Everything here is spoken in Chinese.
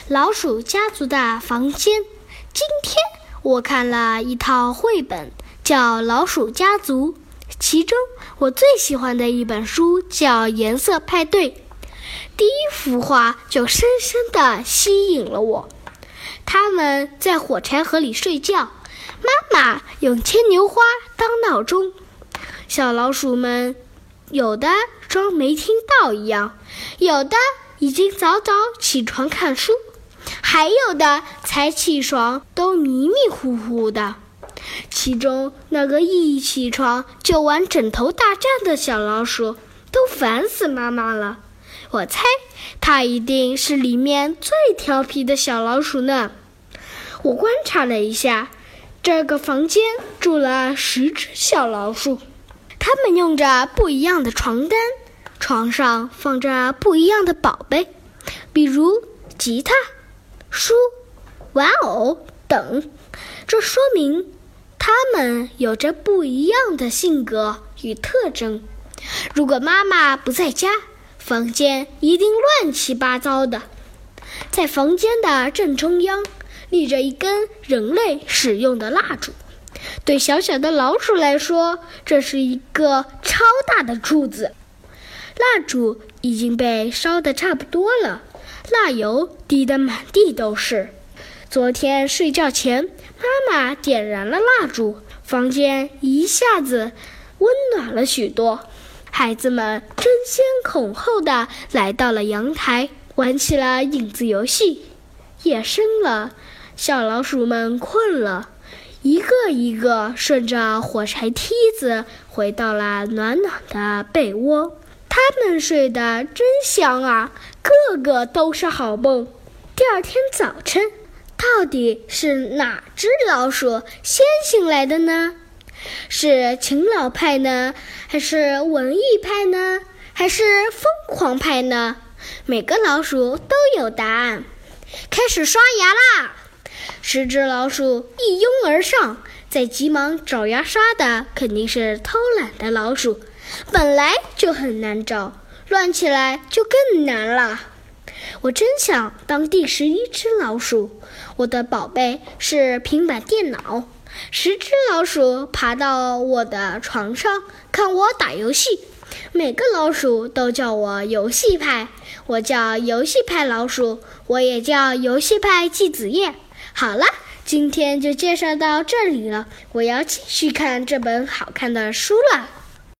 老鼠家族的房间。今天我看了一套绘本，叫《老鼠家族》，其中我最喜欢的一本书叫《颜色派对》。第一幅画就深深地吸引了我。他们在火柴盒里睡觉，妈妈用牵牛花当闹钟。小老鼠们有的装没听到一样，有的已经早早起床看书，还有的才起床都迷迷糊糊的。其中那个一起床就玩枕头大战的小老鼠都烦死妈妈了。我猜它一定是里面最调皮的小老鼠呢。我观察了一下，这个房间住了10只小老鼠，它们用着不一样的床单，床上放着不一样的宝贝，比如吉他、书、玩偶等。这说明它们有着不一样的性格与特征。如果妈妈不在家，房间一定乱七八糟的。在房间的正中央立着一根人类使用的蜡烛，对小小的老鼠来说，这是一个超大的柱子。蜡烛已经被烧得差不多了，蜡油滴得满地都是。昨天睡觉前，妈妈点燃了蜡烛，房间一下子温暖了许多。孩子们争先恐后地来到了阳台，玩起了影子游戏。夜深了，小老鼠们困了，一个一个顺着火柴梯子回到了暖暖的被窝。它们睡得真香啊，个个都是好梦。第二天早晨，到底是哪只老鼠先醒来的呢？是勤劳派呢，还是文艺派呢，还是疯狂派呢？每个老鼠都有答案。开始刷牙啦！10只老鼠一拥而上，在急忙找牙刷的肯定是偷懒的老鼠，本来就很难找，乱起来就更难了。我真想当第11只老鼠，我的宝贝是平板电脑。10只老鼠爬到我的床上看我打游戏，每个老鼠都叫我游戏派，我叫游戏派老鼠，我也叫游戏派季子叶。好了，今天就介绍到这里了，我要继续看这本好看的书了。